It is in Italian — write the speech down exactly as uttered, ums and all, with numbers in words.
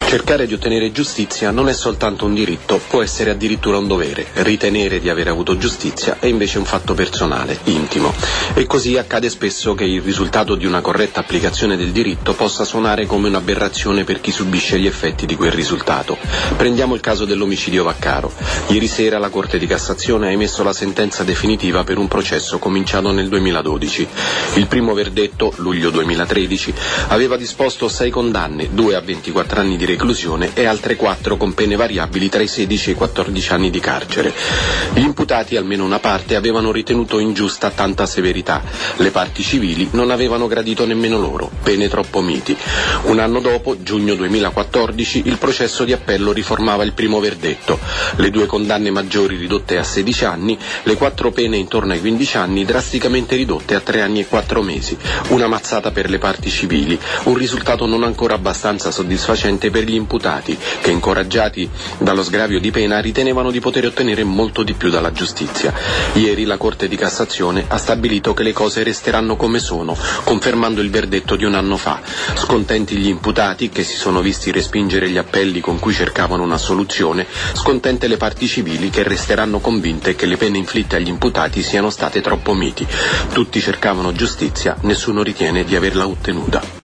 Cercare di ottenere giustizia non è soltanto un diritto, può essere addirittura un dovere. Ritenere di aver avuto giustizia è invece un fatto personale, intimo. E così accade spesso che il risultato di una corretta applicazione del diritto possa suonare come un'aberrazione per chi subisce gli effetti di quel risultato. Prendiamo il caso dell'omicidio Vaccaro. Ieri sera la Corte di Cassazione ha emesso la sentenza definitiva per un processo cominciato nel duemiladodici. Il primo verdetto, luglio duemilatredici, aveva disposto sei condanne, due a ventiquattro anni di reclusione e altre quattro con pene variabili tra i sedici e i quattordici anni di carcere. Gli imputati, almeno una parte, avevano ritenuto ingiusta tanta severità. Le parti civili non avevano gradito nemmeno loro, pene troppo miti. Un anno dopo, giugno duemilaquattordici, il processo di appello riformava il primo verdetto. Le due condanne maggiori ridotte a sedici anni, le quattro pene intorno ai quindici anni drasticamente ridotte a tre anni e quattro mesi. Una mazzata per le parti civili, un risultato non ancora abbastanza soddisfacente per gli imputati, che incoraggiati dallo sgravio di pena ritenevano di poter ottenere molto di più dalla giustizia. Ieri la Corte di Cassazione ha stabilito che le cose resteranno come sono, confermando il verdetto di un anno fa. Scontenti gli imputati, che si sono visti respingere gli appelli con cui cercavano una soluzione, scontente le parti civili, che resteranno convinte che le pene inflitte agli imputati siano state troppo miti. Tutti cercavano giustizia, nessuno ritiene di averla ottenuta.